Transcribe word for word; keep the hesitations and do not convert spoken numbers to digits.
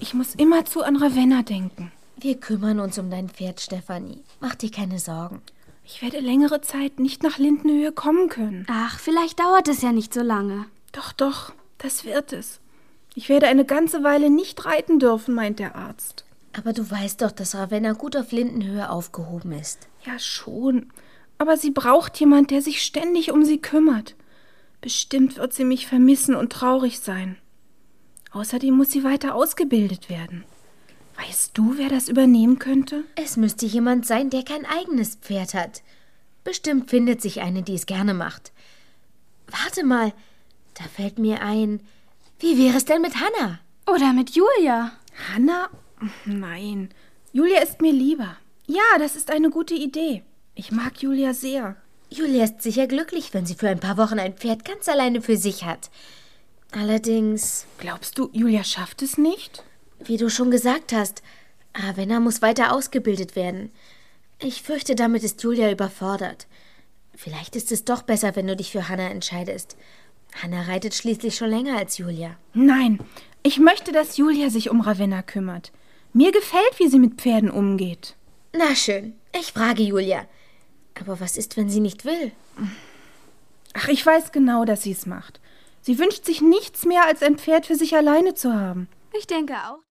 Ich muss immerzu an Ravenna denken. Wir kümmern uns um dein Pferd, Stefanie. Mach dir keine Sorgen. Ich werde längere Zeit nicht nach Lindenhöhe kommen können. Ach, vielleicht dauert es ja nicht so lange. Doch, doch, das wird es. Ich werde eine ganze Weile nicht reiten dürfen, meint der Arzt. Aber du weißt doch, dass Ravenna gut auf Lindenhöhe aufgehoben ist. Ja, schon. Aber sie braucht jemand, der sich ständig um sie kümmert. Bestimmt wird sie mich vermissen und traurig sein. Außerdem muss sie weiter ausgebildet werden. Weißt du, wer das übernehmen könnte? Es müsste jemand sein, der kein eigenes Pferd hat. Bestimmt findet sich eine, die es gerne macht. Warte mal, da fällt mir ein, wie wäre es denn mit Hannah? Oder mit Julia? Hannah? Nein, Julia ist mir lieber. Ja, das ist eine gute Idee. Ich mag Julia sehr. Julia ist sicher glücklich, wenn sie für ein paar Wochen ein Pferd ganz alleine für sich hat. Allerdings... Glaubst du, Julia schafft es nicht? Wie du schon gesagt hast, Ravenna muss weiter ausgebildet werden. Ich fürchte, damit ist Julia überfordert. Vielleicht ist es doch besser, wenn du dich für Hannah entscheidest. Hannah reitet schließlich schon länger als Julia. Nein, ich möchte, dass Julia sich um Ravenna kümmert. Mir gefällt, wie sie mit Pferden umgeht. Na schön, ich frage Julia. Aber was ist, wenn sie nicht will? Ach, ich weiß genau, dass sie es macht. Sie wünscht sich nichts mehr, als ein Pferd für sich alleine zu haben. Ich denke auch.